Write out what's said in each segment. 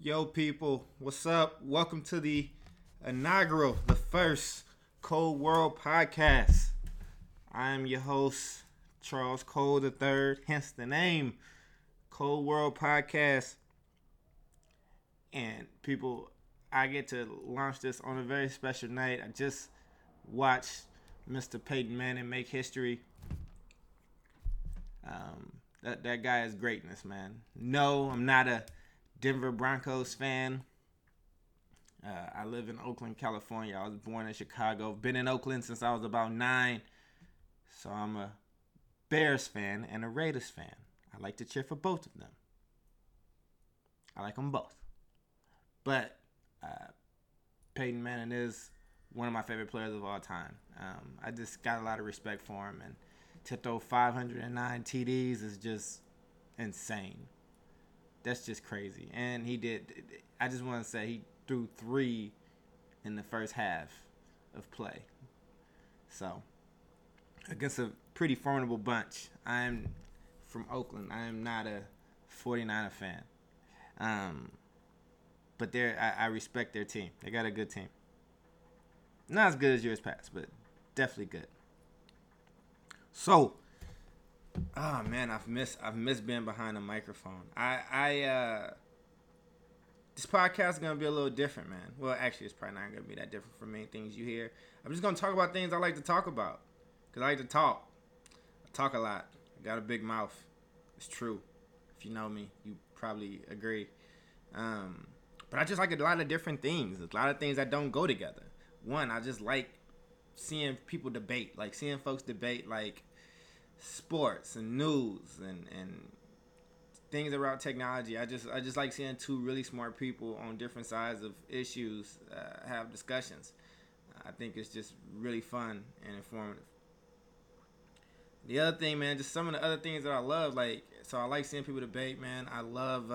Yo, people, what's up? Welcome to the inaugural, the first Cold World podcast. I am your host, Charles Cole III, hence the name Cold World Podcast. And people, I get to launch this on a very special night. I just watched Mr. Peyton Manning make history. That guy is greatness, man. No, I'm not a Denver Broncos fan. I live in Oakland, California. I was born in Chicago. Been in Oakland since I was about 9. So I'm a Bears fan and a Raiders fan. I like to cheer for both of them. I like them both. But Peyton Manning is one of my favorite players of all time. I just got a lot of respect for him. And to throw 509 TDs is just insane. That's just crazy. And he did, I just want to say he threw 3 in the first half of play. So, against a pretty formidable bunch. I'm from Oakland. I am not a 49er fan. But I respect their team. They got a good team. Not as good as years past, but definitely good. So, oh man, I've missed being behind a microphone. This podcast is gonna be a little different, man. Well, actually, it's probably not gonna be that different from many things you hear. I'm just gonna talk about things I like to talk about, cause I like to talk. I talk a lot. I got a big mouth. It's true. If you know me, you probably agree. But I just like a lot of different things. A lot of things that don't go together. One, I just like seeing people debate, like seeing folks debate, like sports and news and things around technology. I just like seeing two really smart people on different sides of issues have discussions. I think it's just really fun and informative. The other thing, man, just some of the other things that I love, like, so I like seeing people debate, man. I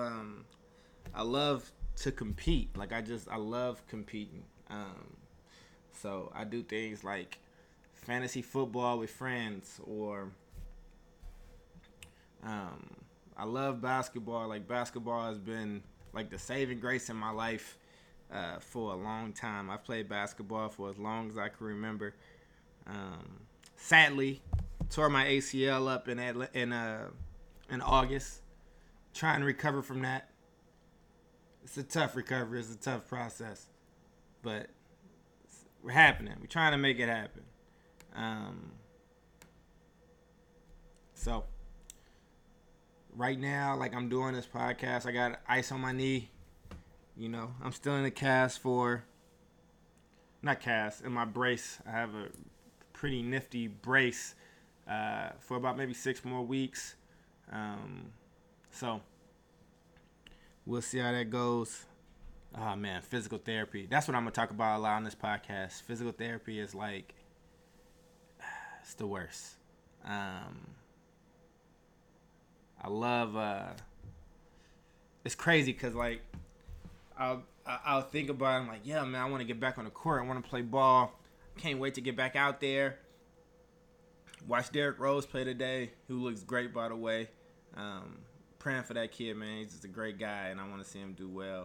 love to compete. Like, I love competing. So I do things like fantasy football with friends, or I love basketball. Like, basketball has been like the saving grace in my life for a long time. I've played basketball for as long as I can remember. Sadly, tore my ACL up in August. Trying to recover from that. It's a tough recovery. It's a tough process, but we're happening. We're trying to make it happen. So right now, like, I'm doing this podcast, I got ice on my knee. You know, I'm still in the cast in my brace. I have a pretty nifty brace for about maybe 6 more weeks. So we'll see how that goes. Oh man, physical therapy. That's what I'm gonna talk about a lot on this podcast. Physical therapy is like, it's the worst. I love. It's crazy because, like, I'll think about it. I'm like, yeah, man, I want to get back on the court. I want to play ball. Can't wait to get back out there. Watch Derrick Rose play today, who looks great, by the way. Praying for that kid, man. He's just a great guy, and I want to see him do well.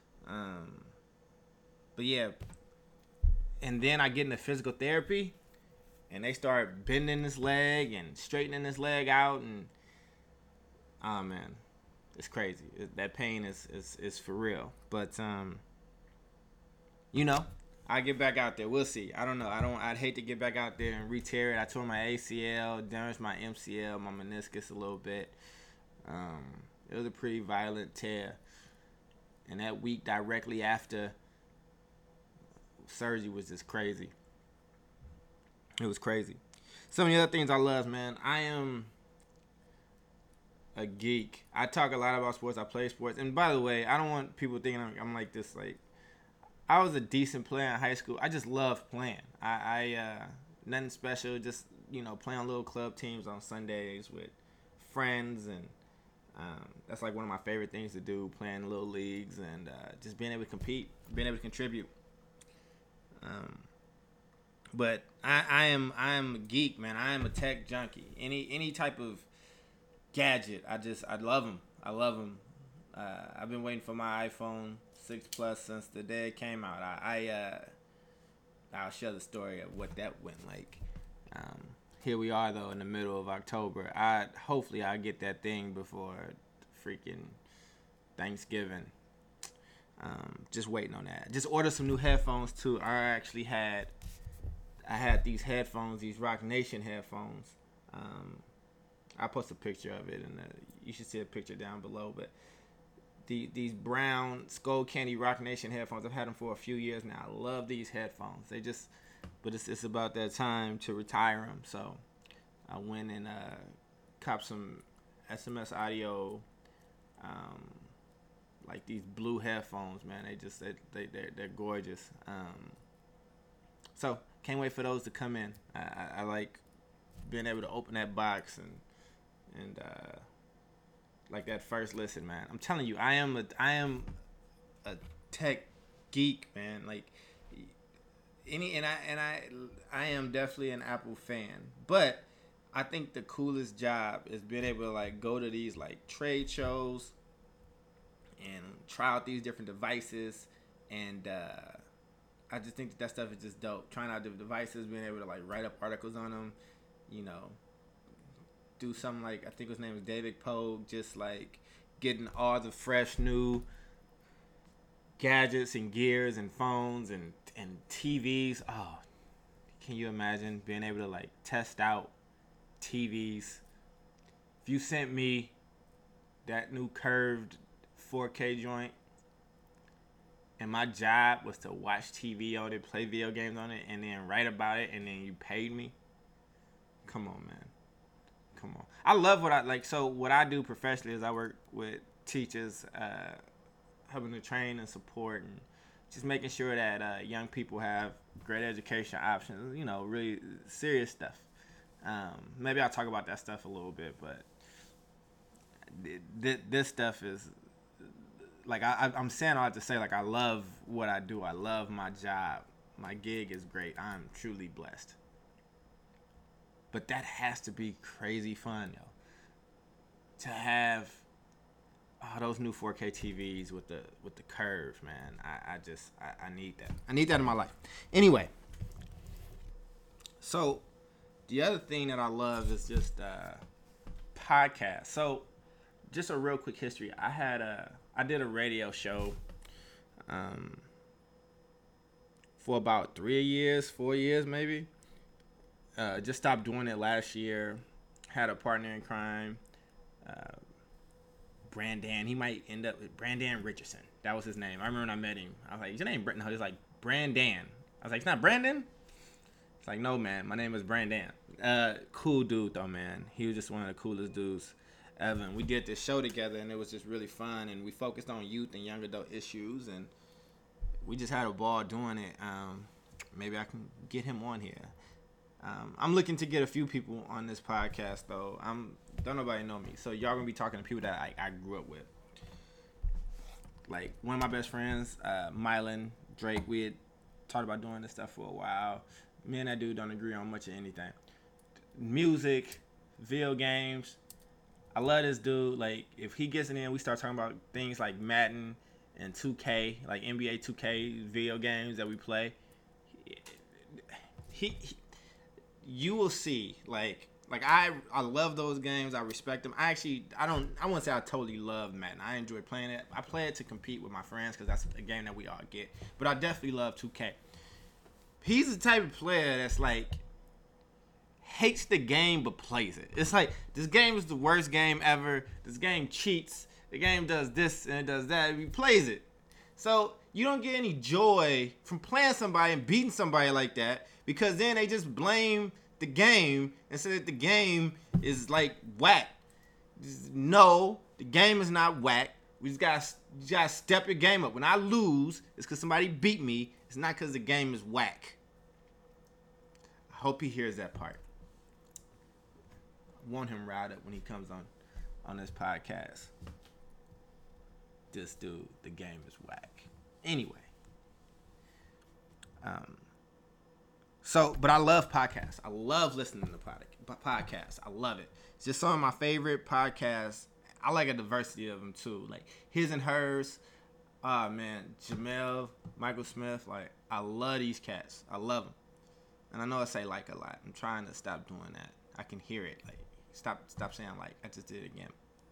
But yeah, and then I get into physical therapy, and they start bending his leg and straightening his leg out, and oh man, it's crazy. That pain is for real. But you know, I get back out there. We'll see. I don't know. I'd hate to get back out there and re-tear it. I tore my ACL, damaged my MCL, my meniscus a little bit. It was a pretty violent tear. And that week directly after surgery was just crazy. It was crazy. Some of the other things I love, man. I am a geek. I talk a lot about sports. I play sports. And by the way, I don't want people thinking I'm like this. Like, I was a decent player in high school. I just love playing. I nothing special. Just, you know, playing on little club teams on Sundays with friends, and that's like one of my favorite things to do, playing little leagues and just being able to compete, being able to contribute. But I am a geek, man. I am a tech junkie. Any type of gadget, I love them. I've been waiting for my iPhone 6 Plus since the day it came out. I'll share the story of what that went like. Here we are though in the middle of October. Hopefully I'll get that thing before freaking Thanksgiving. Just waiting on that. Just ordered some new headphones too. I had these headphones, these Rock Nation headphones. I'll post a picture of it, and you should see a picture down below. But these brown Skull Candy Rock Nation headphones, I've had them for a few years now. I love these headphones. But it's about that time to retire them. So I went and copped some SMS Audio, like these blue headphones, man. They're gorgeous. So can't wait for those to come in. I like being able to open that box and like that first listen, man. I'm telling you, I am a tech geek, man. Like I am definitely an Apple fan, but I think the coolest job is being able to like go to these like trade shows and try out these different devices, and I just think that stuff is just dope. Trying out different devices, being able to like write up articles on them, do something like, I think his name is David Pogue, just like getting all the fresh new gadgets and gears and phones and TVs. Oh, can you imagine being able to like test out TVs? If you sent me that new curved 4K joint and my job was to watch TV on it, play video games on it, and then write about it, and then you paid me, come on, man. Come on. I love what I like. So what I do professionally is I work with teachers, helping to train and support, and just making sure that young people have great education options. Really serious stuff. Maybe I'll talk about that stuff a little bit, but this stuff is like I'm saying all that to say, like, I love what I do. I love my job. My gig is great. I'm truly blessed. But that has to be crazy fun, yo. To have those new 4K TVs with the curves, man. I need that. I need that in my life. Anyway, so the other thing that I love is just podcasts. So just a real quick history. I did a radio show for about 4 years maybe. Just stopped doing it last year. Had a partner in crime, Brandon. He might end up with Brandon Richardson. That was his name. I remember when I met him. I was like, "Is your name Brandon?" He's like, "Brandon." I was like, "It's not Brandon?" It's like, "No, man. My name is Brandon." Cool dude, though, man. He was just one of the coolest dudes ever. We did this show together, and it was just really fun. And we focused on youth and young adult issues, and we just had a ball doing it. Maybe I can get him on here. I'm looking to get a few people on this podcast, though. Don't nobody know me, so y'all gonna be talking to people that I grew up with. Like one of my best friends, Mylan Drake. We had talked about doing this stuff for a while. Me and that dude don't agree on much of anything. Music, video games. I love this dude. Like if he gets in, we start talking about things like Madden and 2K, like NBA 2K video games that we play. You will see, like I love those games. I respect them. I wouldn't say I totally love Madden. I enjoy playing it. I play it to compete with my friends because that's a game that we all get. But I definitely love 2K. He's the type of player that's like hates the game but plays it. It's like, this game is the worst game ever. This game cheats. The game does this and it does that. He plays it. So you don't get any joy from playing somebody and beating somebody like that, because then they just blame the game and say that the game is like whack. No, the game is not whack. We just gotta step your game up. When I lose, it's because somebody beat me. It's not because the game is whack. I hope he hears that part. I want him riled up when he comes on this podcast. This dude, the game is whack. Anyway. But I love podcasts. I love listening to podcasts. I love it. It's just some of my favorite podcasts I like a diversity of them too. Like his and hers. Ah man, Jamel, Michael Smith. Like I love these cats. I love them. And I know I say like a lot. I'm trying to stop doing that. I can hear it. Like stop saying like. I just did it again.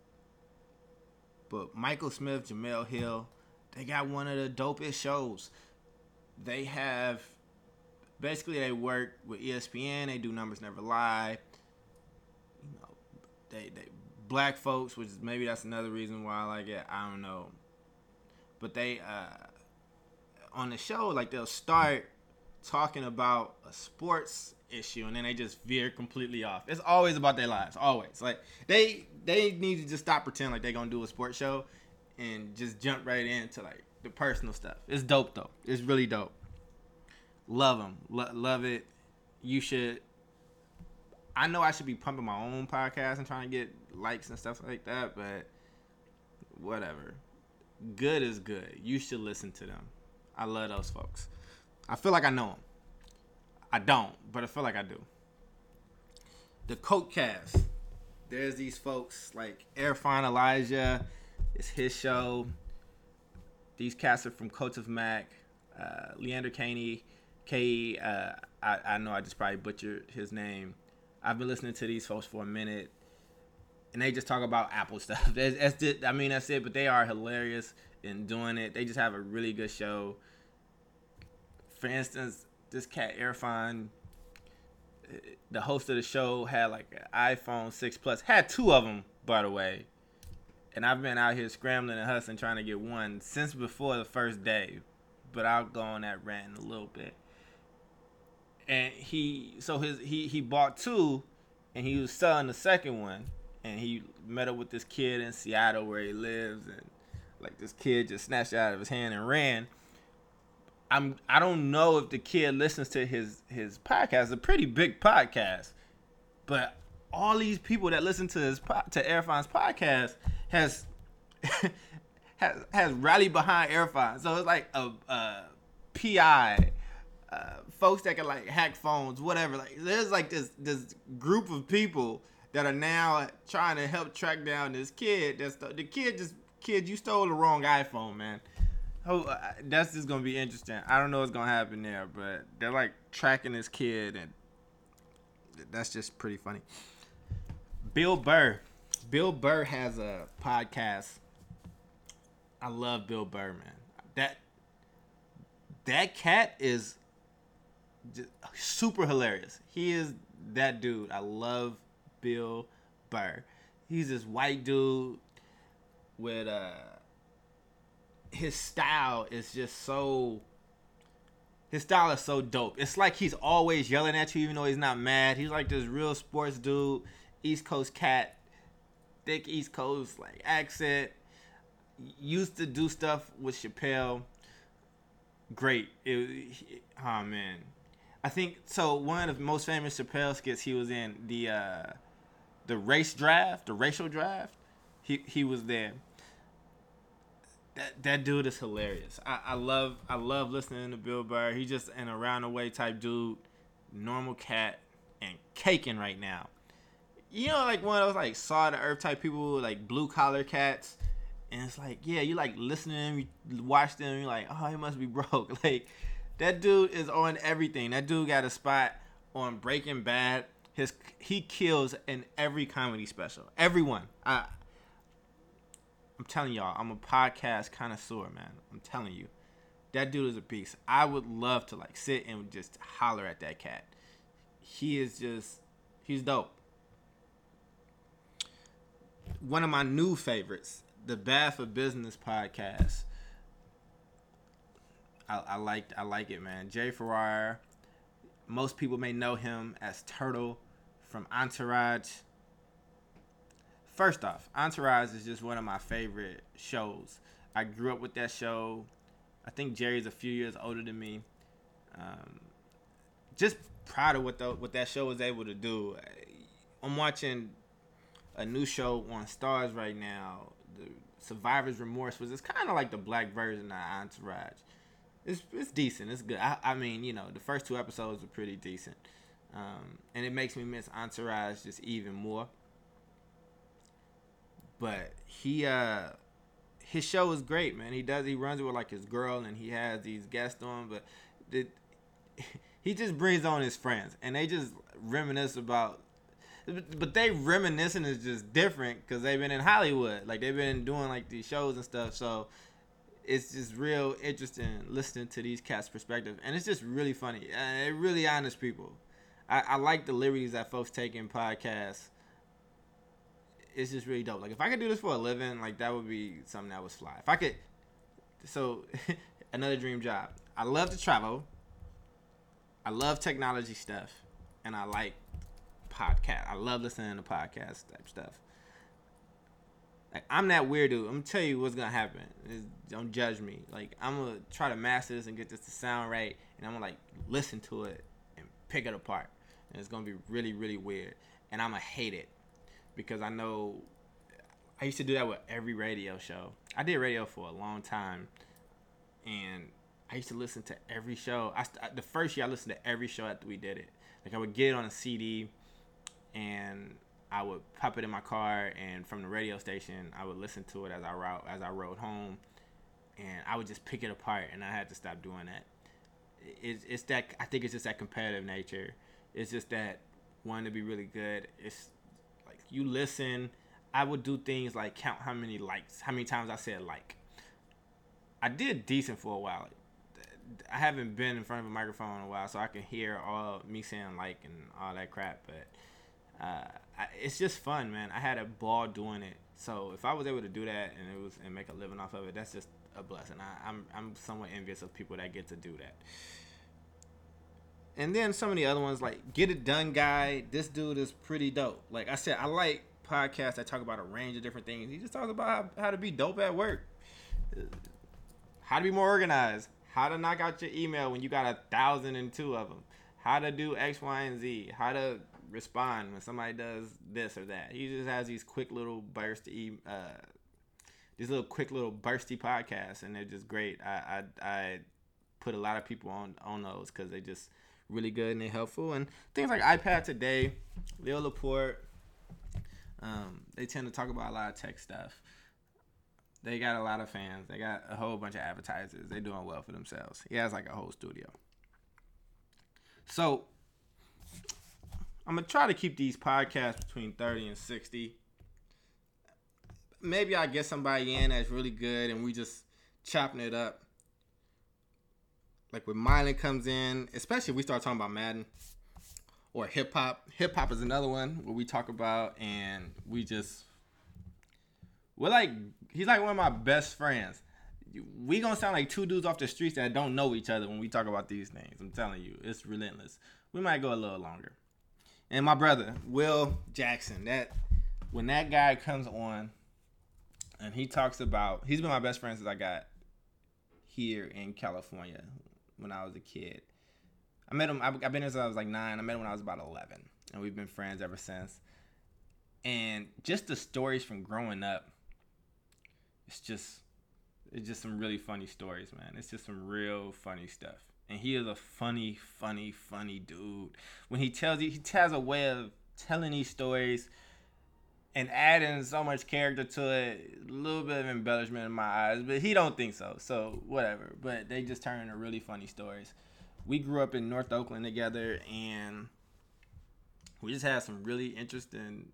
But Michael Smith, Jamel Hill, they got one of the dopest shows. They have basically they work with ESPN. They do Numbers Never Lie. You know, they black folks, which is maybe that's another reason why I like it. I don't know. But they on the show, like they'll start talking about a sports issue and then they just veer completely off. It's always about their lives. Always. Like they need to just stop pretending like they're gonna do a sports show and just jump right into like the personal stuff. It's dope though. It's really dope. Love them. Love it. You should. I know I should be pumping my own podcast and trying to get likes and stuff like that, but whatever. Good is good. You should listen to them. I love those folks. I feel like I know them. I don't, but I feel like I do. The Coke Cast. There's these folks like Irfan Elijah. It's his show. These cats are from Coats of Mac. Leander Caney. I know I just probably butchered his name. I've been listening to these folks for a minute. And they just talk about Apple stuff. That's it. But they are hilarious in doing it. They just have a really good show. For instance, this cat Irfan, the host of the show, had like an iPhone 6 Plus. Had two of them, by the way. And I've been out here scrambling and hustling trying to get one since before the first day. But I'll go on that rant in a little bit. And he bought two, and he was selling the second one. And he met up with this kid in Seattle where he lives, and like this kid just snatched it out of his hand and ran. I don't know if the kid listens to his podcast. It's a pretty big podcast, but all these people that listen to Irfan's podcast has rallied behind Irfan. So it's like a PI, folks that can like hack phones, whatever. Like there's like this group of people that are now trying to help track down this kid. Kid, you stole the wrong iPhone, man. Oh, that's just gonna be interesting. I don't know what's gonna happen there, but they're like tracking this kid, and that's just pretty funny. Bill Burr has a podcast. I love Bill Burr, man. That cat is just super hilarious. He is that dude. I love Bill Burr. He's this white dude with his style is so dope. It's like he's always yelling at you even though he's not mad. He's like this real sports dude, East Coast cat, thick East Coast like accent. Used to do stuff with Chappelle. Great. Oh man. I think so. One of the most famous Chappelle skits he was in the racial draft. He was there. That dude is hilarious. I love listening to Bill Burr. He's just an around the way type dude, normal cat, and caking right now. You know, like one of those like saw the earth type people, like blue collar cats, and it's like, yeah, you like listen to them, you watch them, you're like, oh, he must be broke. Like that dude is on everything. That dude got a spot on Breaking Bad. He kills in every comedy special. Everyone. I'm telling y'all, I'm a podcast connoisseur, man. I'm telling you. That dude is a beast. I would love to like sit and just holler at that cat. He's dope. One of my new favorites, the Bad for Business podcast. I like it, man. Jay Ferrara. Most people may know him as Turtle from Entourage. First off, Entourage is just one of my favorite shows. I grew up with that show. I think Jerry's a few years older than me. Just proud of what that show was able to do. I'm watching a new show on Stars right now, the Survivor's Remorse, which is kind of like the black version of Entourage. It's decent. It's good. I mean, you know, the first two episodes are pretty decent. And it makes me miss Entourage just even more. but his show is great, man. He runs it with like his girl, and he has these guests on, but the, he just brings on his friends, and they just reminisce about. But they reminiscing is just different because they've been in Hollywood, like they've been doing like these shows and stuff. So it's just real interesting listening to these cats' perspective, and it's just really funny. They're really honest people. I like the liberties that folks take in podcasts. It's just really dope. Like if I could do this for a living, like that would be something that was fly. If I could, so another dream job. I love to travel. I love technology stuff, and I like podcast. I love listening to podcast type stuff. Like I'm that weird dude. I'm gonna tell you what's gonna happen. Don't judge me. Like I'm gonna try to master this and get this to sound right, and I'm gonna like listen to it and pick it apart, and it's gonna be really, really weird, and I'm gonna hate it because I know I used to do that with every radio show. I did radio for a long time, and I used to listen to every show. The first year I listened to every show after we did it. Like I would get it on a CD, and I would pop it in my car, and from the radio station, I would listen to it as I rode home, and I would just pick it apart, and I had to stop doing that. It's that I think it's just that competitive nature. It's just that wanting to be really good. It's like you listen. I would do things like count how many times I said like. I did decent for a while. I haven't been in front of a microphone in a while, so I can hear all me saying like and all that crap, but it's just fun, man. I had a ball doing it. So if I was able to do that and make a living off of it, that's just a blessing. I'm somewhat envious of people that get to do that. And then some of the other ones, like Get It Done Guy. This dude is pretty dope. Like I said, I like podcasts that talk about a range of different things. He just talks about how to be dope at work, how to be more organized, how to knock out your email when you got 1,002 of them, how to do X, Y, and Z, how to respond when somebody does this or that. He just has these quick little bursty podcasts, and they're just great. I put a lot of people on those because they just really good and they're helpful. And things like iPad Today, Leo Laporte, they tend to talk about a lot of tech stuff. They got a lot of fans. They got a whole bunch of advertisers. They're doing well for themselves. He has like a whole studio. So I'm going to try to keep these podcasts between 30 and 60. Maybe I get somebody in that's really good and we just chopping it up. Like when Mylan comes in, especially if we start talking about Madden or hip hop. Hip hop is another one where we talk about, and he's like one of my best friends. We gonna sound like two dudes off the streets that don't know each other when we talk about these things. I'm telling you, it's relentless. We might go a little longer. And my brother, Will Jackson, when that guy comes on and he talks about, he's been my best friend since I got here in California when I was a kid. I met him, I've been here since I was like 9. I met him when I was about 11. And we've been friends ever since. And just the stories from growing up, it's just some really funny stories, man. It's just some real funny stuff. And he is a funny dude. When he has a way of telling these stories and adding so much character to it, a little bit of embellishment in my eyes, but he don't think so. So whatever. But they just turn into really funny stories. We grew up in North Oakland together, and we just had some really interesting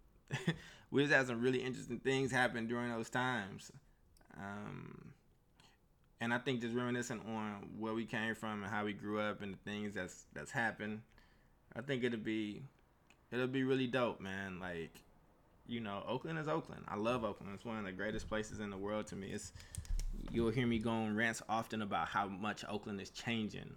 things happen during those times. And I think just reminiscing on where we came from and how we grew up and the things that's happened, I think it'll be really dope, man. Like, you know, Oakland is Oakland. I love Oakland. It's one of the greatest places in the world to me. You'll hear me go on rants often about how much Oakland is changing.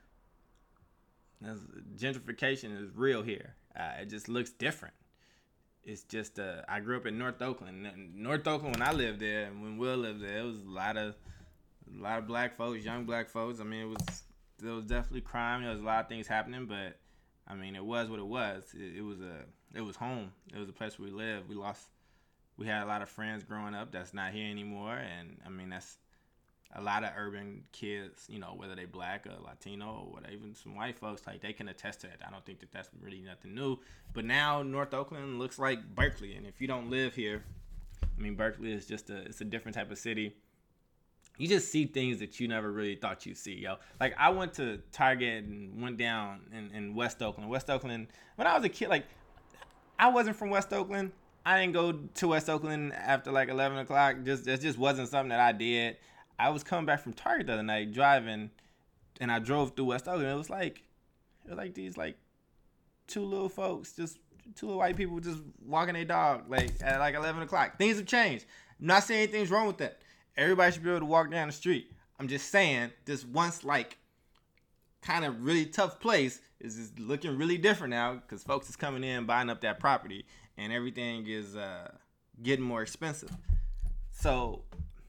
Gentrification is real here. It just looks different. It's just I grew up in North Oakland. North Oakland, when I lived there and when Will lived there, it was a lot of black folks, young black folks. I mean, there was definitely crime. There was a lot of things happening, but I mean, it was what it was. It was home. It was a place where we lived. We had a lot of friends growing up that's not here anymore, and I mean, that's a lot of urban kids, you know, whether they black or Latino or whatever, even some white folks, like, they can attest to it. I don't think that's really nothing new. But now North Oakland looks like Berkeley, and if you don't live here, I mean, Berkeley is just it's a different type of city. You just see things that you never really thought you'd see, yo. Like, I went to Target and went down in West Oakland. West Oakland, when I was a kid, like, I wasn't from West Oakland. I didn't go to West Oakland after like 11 o'clock. It just wasn't something that I did. I was coming back from Target the other night driving, and I drove through West Oakland. It was like these like two little folks, just two little white people just walking their dog like at like 11 o'clock. Things have changed. I'm not saying anything's wrong with that. Everybody should be able to walk down the street. I'm just saying this once like kind of really tough place is just looking really different now because folks is coming in buying up that property and everything is getting more expensive. So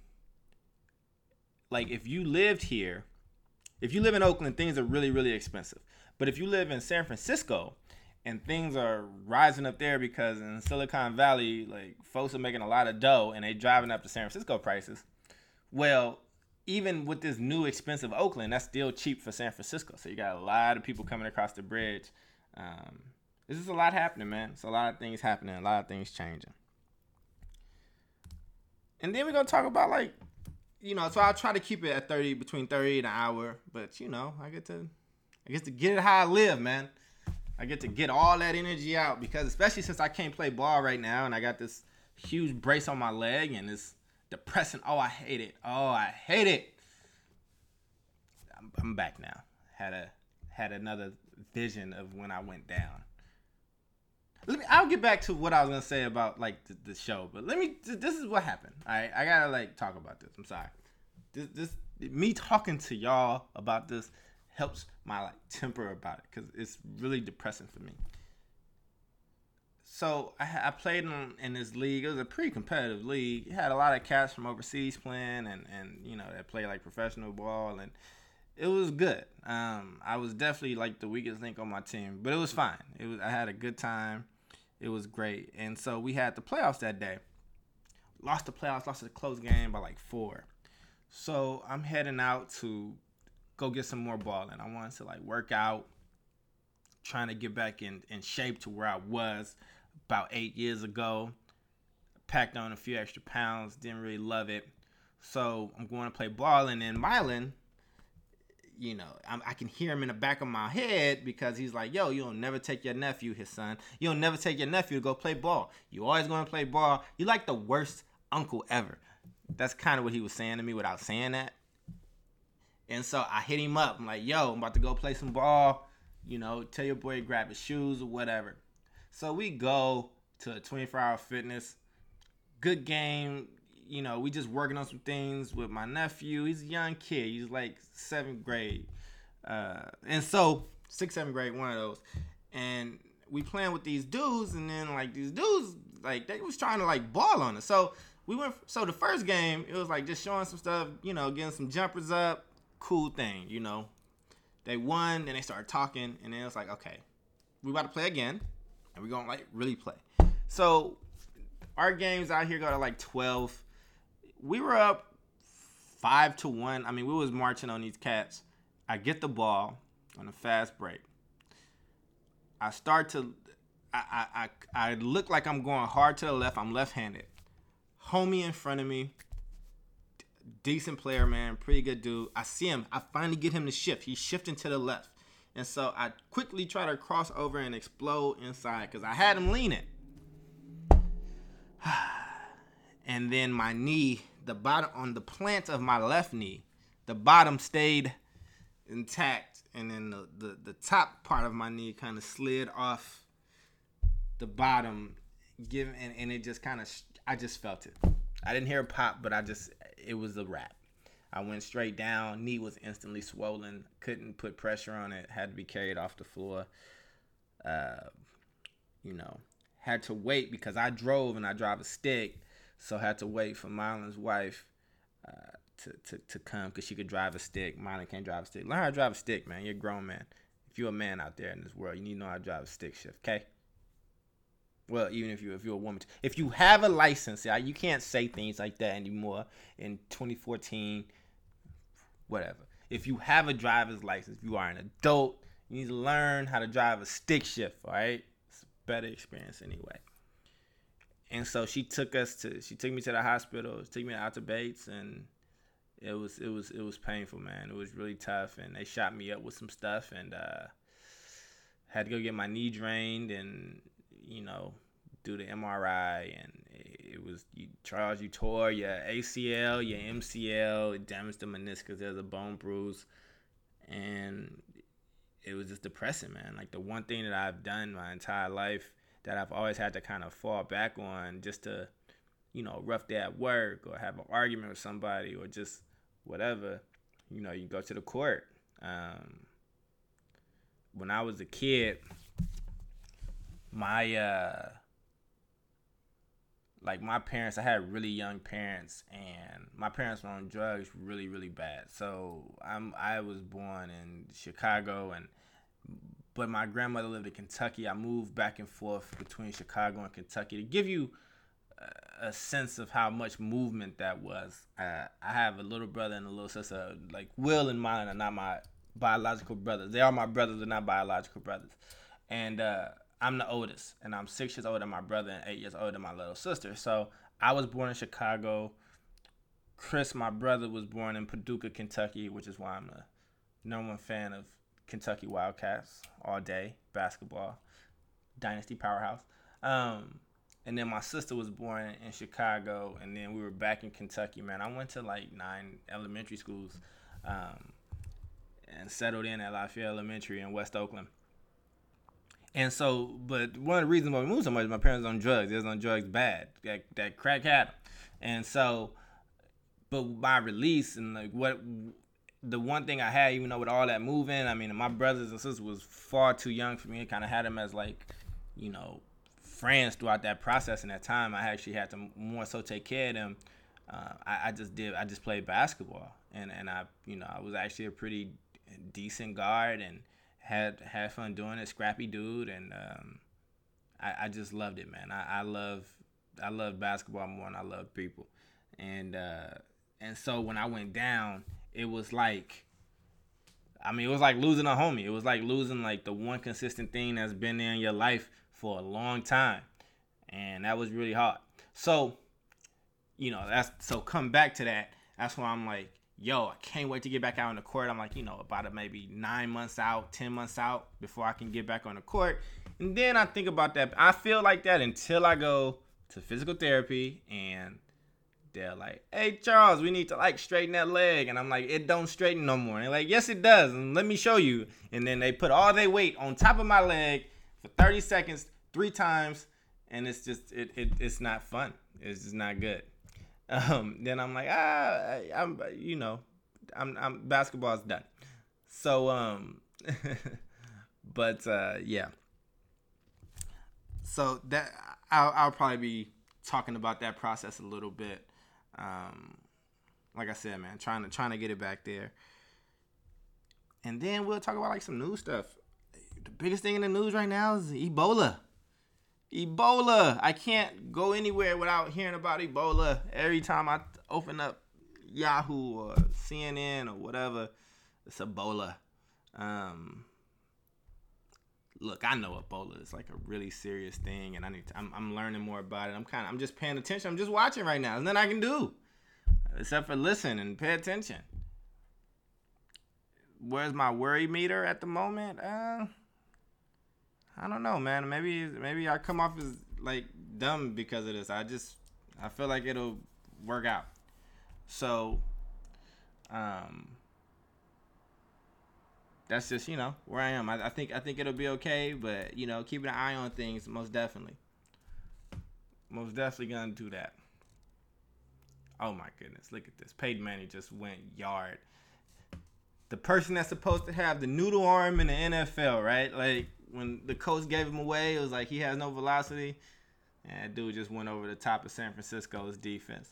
like if you lived here, if you live in Oakland, things are really, really expensive. But if you live in San Francisco and things are rising up there because in Silicon Valley, like folks are making a lot of dough and they driving up to San Francisco prices, well, even with this new expensive Oakland, that's still cheap for San Francisco. So you got a lot of people coming across the bridge. There's just a lot happening, man. It's a lot of things happening, a lot of things changing. And then we're going to talk about like, you know, so I'll try to keep it at between 30 and an hour. But, you know, I get to get it how I live, man. I get to get all that energy out because especially since I can't play ball right now and I got this huge brace on my leg and it's depressing. Oh, I hate it. Oh, I hate it. I'm back now. Had another vision of when I went down. I'll get back to what I was gonna say about like the show, but this is what happened. All right, I gotta like talk about this. I'm sorry. This me talking to y'all about this helps my like temper about it because it's really depressing for me. So I played in this league. It was a pretty competitive league. It had a lot of cats from overseas playing and you know that play like professional ball and it was good. I was definitely like the weakest link on my team, but it was fine. I had a good time. It was great. And so we had the playoffs that day. Lost the playoffs, lost a close game by like 4. So I'm heading out to go get some more balling. I wanted to like work out, trying to get back in shape to where I was about 8 years ago. Packed on a few extra pounds, didn't really love it. So I'm going to play ball, and then Mylan, you know, I can hear him in the back of my head because he's like, yo, you'll never take your nephew, his son. You'll never take your nephew to go play ball. You always going to play ball. You like the worst uncle ever. That's kind of what he was saying to me without saying that. And so I hit him up. I'm like, yo, I'm about to go play some ball. You know, tell your boy to grab his shoes or whatever. So we go to 24-hour fitness. Good game. You know, we just working on some things with my nephew. He's a young kid. He's like 7th grade. And so, 6th, 7th grade, one of those. And we playing with these dudes, and then like these dudes, like they was trying to like ball on us. So the first game, it was like just showing some stuff, you know, getting some jumpers up. Cool thing, you know. They won, then they started talking, and then it was like, okay, we about to play again, and we're going to, like, really play. So our games out here go to, like, 12. We were up 5-1. I mean, we was marching on these cats. I get the ball on a fast break. I start to I look like I'm going hard to the left. I'm left-handed. Homie in front of me. Decent player, man. Pretty good dude. I see him. I finally get him to shift. He's shifting to the left. And so I quickly try to cross over and explode inside because I had him leaning. And then my knee, the bottom, on the plant of my left knee, the bottom stayed intact. And then the top part of my knee kind of slid off the bottom. And it just kind of, I just felt it. I didn't hear a pop, but it was a wrap. I went straight down. Knee was instantly swollen. Couldn't put pressure on it. Had to be carried off the floor. You know, had to wait because I drove and I drive a stick. So had to wait for Mylan's wife to come because she could drive a stick. Mylan can't drive a stick. Learn how to drive a stick, man. You're a grown man. If you're a man out there in this world, you need to know how to drive a stick shift, okay? Well, even if you're a woman. If you have a license, you can't say things like that anymore in 2014, whatever. If you have a driver's license, if you are an adult, you need to learn how to drive a stick shift, all right? It's a better experience anyway. And so she took me to the hospital, took me out to Bates, and it was painful, man. It was really tough, and they shot me up with some stuff, and had to go get my knee drained, and do the MRI, and Charles, you tore your ACL, your MCL, it damaged the meniscus. There's a bone bruise, and it was just depressing, man. Like the one thing that I've done my entire life that I've always had to kind of fall back on just to, rough day at work or have an argument with somebody or just whatever, you go to the court. When I was a kid, my parents, I had really young parents, and my parents were on drugs really, really bad. So I was born in Chicago, but my grandmother lived in Kentucky. I moved back and forth between Chicago and Kentucky to give you a sense of how much movement that was. I have a little brother and a little sister. Like Will and mine are not my biological brothers. They are my brothers, they're not biological brothers. And I'm the oldest, and I'm 6 years older than my brother and 8 years older than my little sister. So I was born in Chicago. Chris, my brother, was born in Paducah, Kentucky, which is why I'm the number one fan of Kentucky Wildcats all day, basketball, dynasty powerhouse. And then my sister was born in Chicago, and then we were back in Kentucky, man. I went to like 9 elementary schools and settled in at Lafayette Elementary in West Oakland. And so, but one of the reasons why we moved so much, my parents on drugs. They was on drugs bad. That crack had them. And so, but my release and the one thing I had, even though with all that moving, I mean, my brothers and sisters was far too young for me. I kind of had them as friends throughout that process and that time. I actually had to more so take care of them. I just played basketball, and I was actually a pretty decent guard and had fun doing it, scrappy dude, and I just loved it, man. I love basketball more than I love people, and so when I went down, it was like losing a homie. It was like losing like the one consistent thing that's been there in your life for a long time, and that was really hard. So come back to that. That's why I'm like, yo, I can't wait to get back out on the court. I'm like, about maybe 9 months out, 10 months out before I can get back on the court. And then I think about that. I feel like that until I go to physical therapy and they're like, hey, Charles, we need to straighten that leg. And I'm like, it don't straighten no more. And they're like, yes, it does. And let me show you. And then they put all their weight on top of my leg for 30 seconds, 3 times. And it's just, it's not fun. It's just not good. Then I'm like, I'm basketball's done. So, but yeah. So that I'll probably be talking about that process a little bit. Like I said, man, trying to get it back there. And then we'll talk about some new stuff. The biggest thing in the news right now is Ebola. I can't go anywhere without hearing about Ebola. Every time I open up Yahoo or CNN or whatever, it's Ebola. Look, I know Ebola is like a really serious thing, and I'm learning more about it. I'm just paying attention. I'm just watching right now. There's nothing I can do except for listen and pay attention. Where's my worry meter at the moment? I don't know, man. Maybe I come off as dumb because of this. I feel like it'll work out. So, that's just where I am. I think it'll be okay, but keeping an eye on things, most definitely gonna do that. Oh my goodness, look at this. Peyton Manning just went yard. The person that's supposed to have the noodle arm in the NFL, right? When the coach gave him away, it was like he has no velocity. And that dude just went over the top of San Francisco's defense.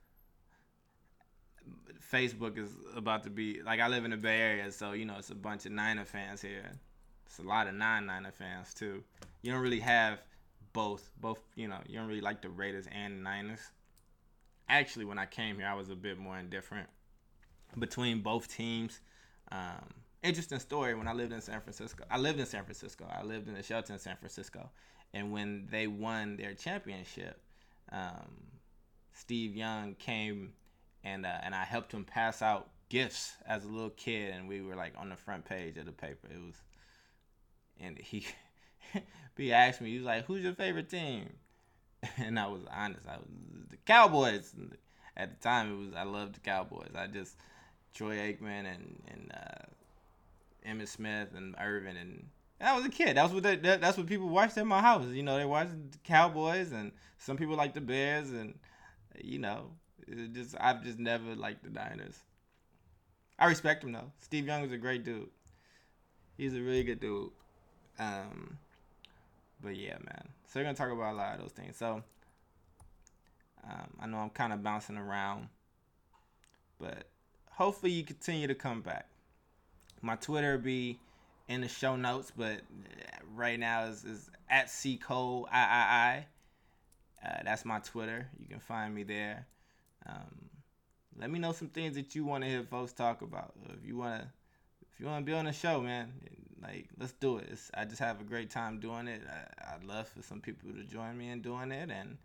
Facebook is about to be, I live in the Bay Area, so, it's a bunch of Niner fans here. It's a lot of non-Niner fans, too. You don't really have both, you don't really like the Raiders and the Niners. Actually, when I came here, I was a bit more indifferent between both teams. Interesting story. When I lived in San Francisco, I lived in the shelter in San Francisco, and when they won their championship, um, Steve Young came and I helped him pass out gifts as a little kid, and we were like on the front page of the paper. It was, and he he asked me, he was like, "Who's your favorite team?" And I was honest, I was the Cowboys. At the time, it was I loved the Cowboys. I just Troy Aikman and Emmitt Smith and Irvin, and I was a kid. That's what people watched at my house. You know, they watched the Cowboys, and some people like the Bears, and you know, I've just never liked the Niners. I respect him though. Steve Young is a great dude. He's a really good dude. Um, but yeah, man. So we're gonna talk about a lot of those things. So I know I'm kind of bouncing around, but hopefully you continue to come back. My Twitter will be in the show notes, but right now is at C Cole III. That's my Twitter. You can find me there. Um, Let me know some things that you want to hear folks talk about. If you want to be on the show, man, like let's do it. I just have a great time doing it. I'd love for some people to join me in doing it, and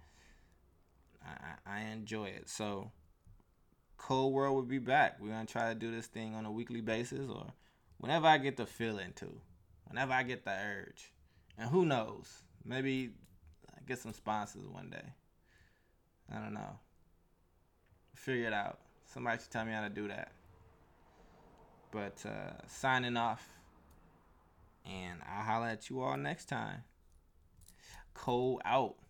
I enjoy it. So Cold World will be back. We're gonna try to do this thing on a weekly basis, or whenever I get the feeling to, whenever I get the urge, and who knows, maybe I get some sponsors one day. I don't know. Figure it out. Somebody should tell me how to do that. But signing off, and I'll holler at you all next time. Cole out.